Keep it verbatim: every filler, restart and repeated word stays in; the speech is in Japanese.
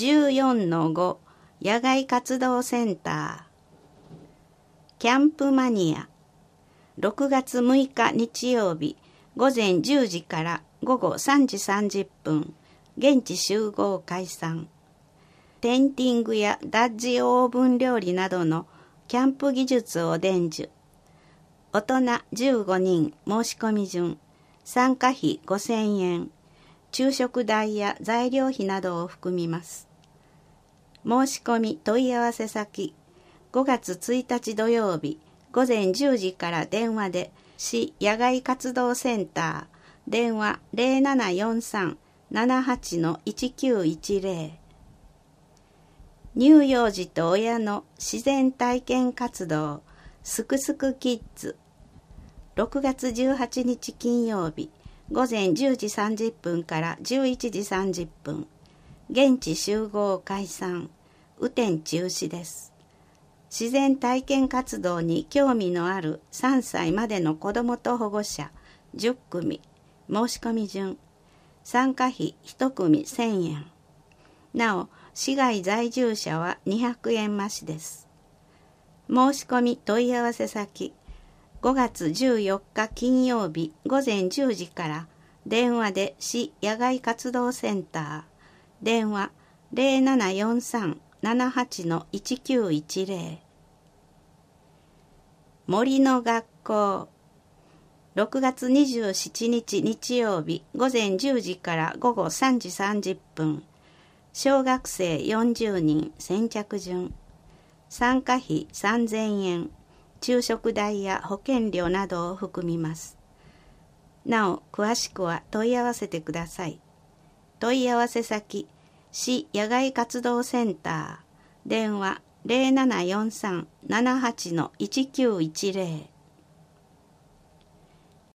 じゅうよんのご 野外活動センター。キャンプマニア。ろくがつむいか日曜日午前じゅうじから午後さんじさんじゅっぷん、現地集合解散。テンティングやダッジオーブン料理などのキャンプ技術を伝授。大人じゅうごにん申し込み順。参加費ごせんえん。昼食代や材料費などを含みます。申し込み問い合わせ先。ごがつついたち土曜日午前じゅうじから電話で市野外活動センター。電話 ゼロななよんさん ななはち のいちきゅういちゼロ。乳幼児と親の自然体験活動すくすくキッズ。ろくがつじゅうはちにち金曜日午前じゅうじさんじゅっぷんからじゅういちじさんじゅっぷん。現地集合解散。雨天中止です。自然体験活動に興味のあるさんさいまでの子どもと保護者じゅっくみ。申し込み順。参加費いちくみせんえん。なお、市外在住者はにひゃくえん増しです。申し込み問い合わせ先。ごがつじゅうよっか金曜日午前じゅうじから電話で市野外活動センター。電話 ゼロななよんさん ななはち のいちきゅういちゼロ。森の学校。ろくがつにじゅうしちにち日曜日午前じゅうじから午後さんじさんじゅっぷん。小学生よんじゅうにん先着順。参加費さんぜんえん。昼食代や保険料などを含みます。なお、詳しくは問い合わせてください。問い合わせ先、市野外活動センター。電話 ゼロななよんさん ななはち のいちきゅういちゼロ。